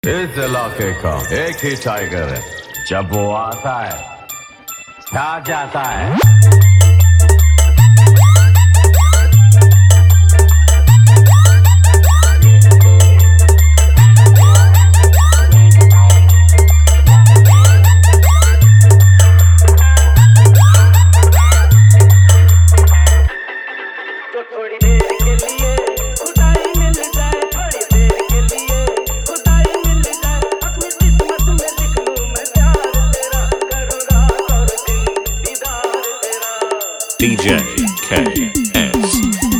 इस इलाके का एक ही टाइगर है, जब वो आता है छा जाता है। थोड़ी देर के लिए खुदाई मिल जाए, थोड़ी देर के लिए खुदाई मिल जाए, अपनी किस्मत में लिख लूं मैं प्यार तेरा, करूँ रात और दिन दीदार तेरा। DJ KS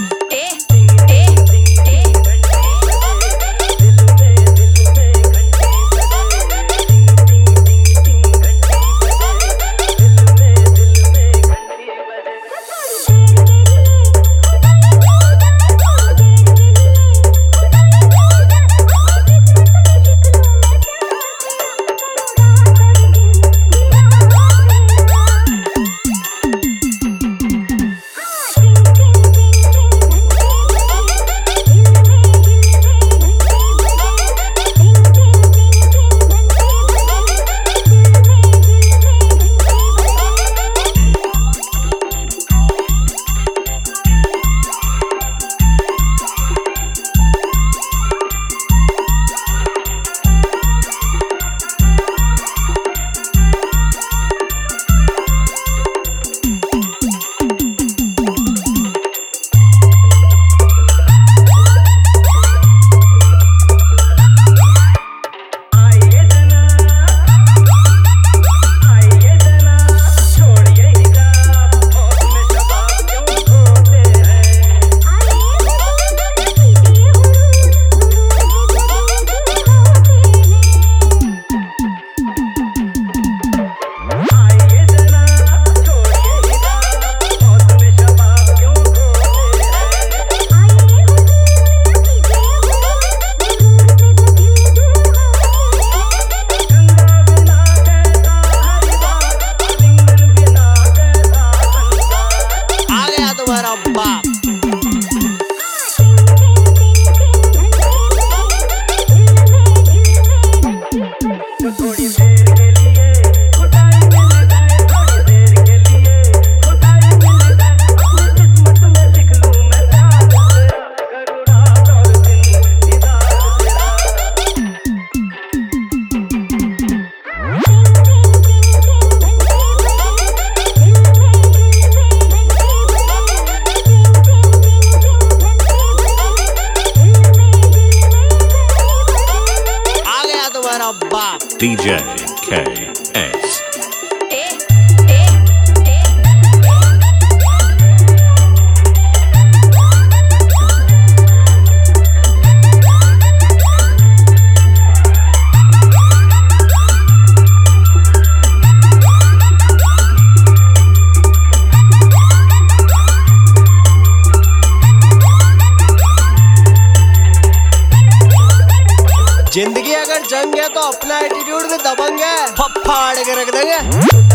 थोड़ी देर के लिए खुदाई मिल जाए, थोड़ी देर के लिए खुदाई मिल जाए, अपनी किस्मत में लिख लूं मैं प्यार तेरा, करूँ रात और दिन दीदार तेरा। DJ KS जिंदगी अगर जंग है तो अपना एटीट्यूड भी दबंग है, फाड़ के रख देंगे।